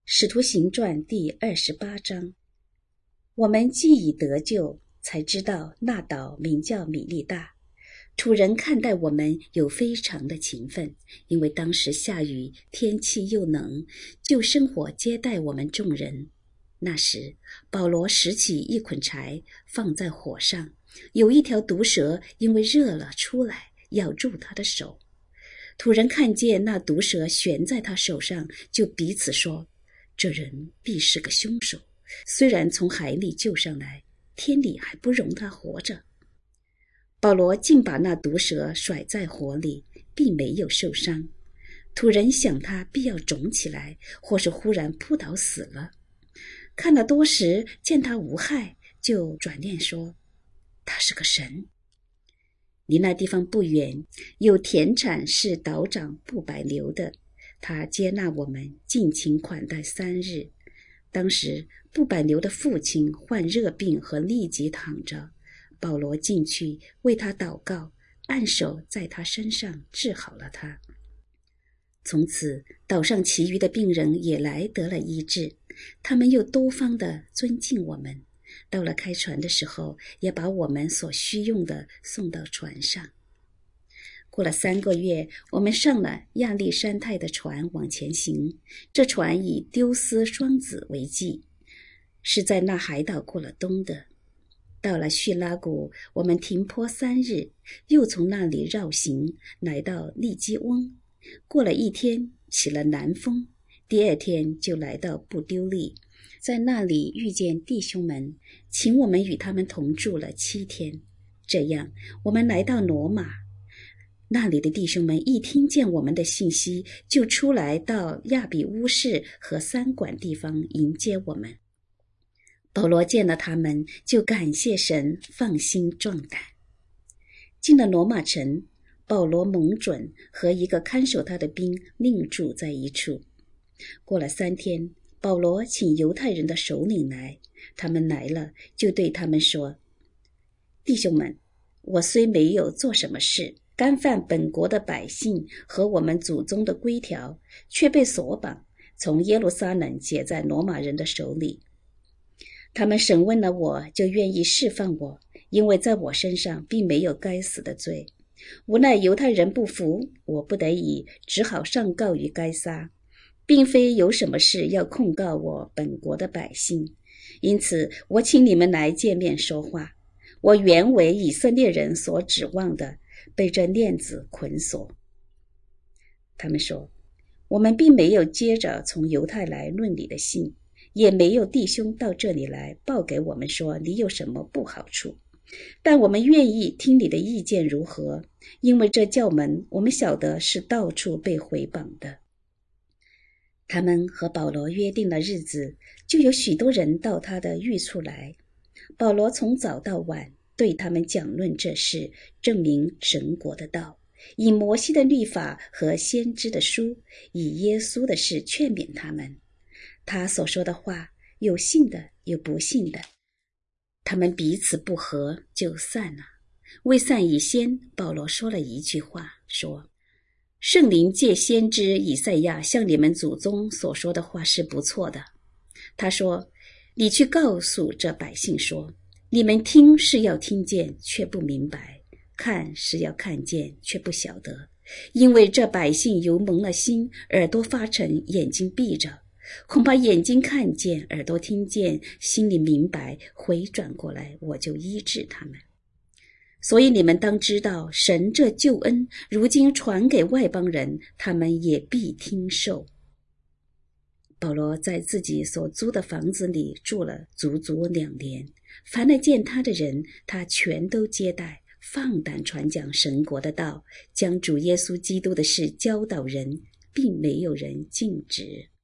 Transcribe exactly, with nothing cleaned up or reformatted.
使徒行传第二十八章，我们既已得救，才知道那岛名叫米利大。土人看待我们有非常的勤奋，因为当时下雨，天气又冷，就生火接待我们众人。那时保罗拾起一捆柴放在火上，有一条毒蛇因为热了出来，咬住他的手。土人看见那毒蛇悬在他手上，就彼此说，这人必是个凶手，虽然从海里救上来，天理还不容他活着。保罗竟把那毒蛇甩在火里，并没有受伤。土人想他必要肿起来，或是忽然扑倒死了。看了多时，见他无害，就转念说，他是个神。离那地方不远，有田产是岛长布百流的，他接纳我们，尽情款待三日。当时布百流的父亲患热病和痢疾躺着，保罗进去为他祷告，按手在他身上治好了他。从此岛上其余的病人也来得了医治，他们又多方的尊敬我们。到了开船的时候，也把我们所需用的送到船上。过了三个月，我们上了亚历山泰的船往前行，这船以丢斯双子为记，是在那海岛过了冬的。到了叙拉古，我们停泊三日，又从那里绕行，来到利基翁。过了一天，起了南风，第二天就来到布丢利，在那里遇见弟兄们，请我们与他们同住了七天。这样我们来到罗马，那里的弟兄们一听见我们的信息，就出来到亚比乌市和三馆地方迎接我们。保罗见了他们，就感谢神，放心壮胆。进了罗马城，保罗蒙准和一个看守他的兵另住在一处。过了三天，保罗请犹太人的首领来，他们来了，就对他们说，弟兄们，我虽没有做什么事，干犯本国的百姓和我们祖宗的规条，却被锁绑，从耶路撒冷解在罗马人的手里。他们审问了我，就愿意释放我，因为在我身上并没有该死的罪。无奈犹太人不服，我不得已只好上告于该撒，并非有什么事要控告我本国的百姓，因此我请你们来见面说话。我原为以色列人所指望的，被这链子捆锁。他们说，我们并没有接着从犹太来论你的信，也没有弟兄到这里来报给我们说你有什么不好处，但我们愿意听你的意见如何，因为这教门我们晓得是到处被毁谤的。他们和保罗约定了日子，就有许多人到他的寓处来。保罗从早到晚对他们讲论这事，证明神国的道，以摩西的律法和先知的书，以耶稣的事劝勉他们。他所说的话，有信的，有不信的。他们彼此不和，就散了。未散以先，保罗说了一句话，说，圣灵借先知以赛亚向你们祖宗所说的话是不错的。他说，你去告诉这百姓说，你们听是要听见，却不明白；看是要看见，却不晓得。因为这百姓油蒙了心，耳朵发沉，眼睛闭着，恐怕眼睛看见，耳朵听见，心里明白，回转过来，我就医治他们。所以你们当知道，神这救恩如今传给外邦人，他们也必听受。保罗在自己所租的房子里住了足足两年，凡来见他的人，他全都接待，放胆传讲神国的道，将主耶稣基督的事教导人，并没有人禁止。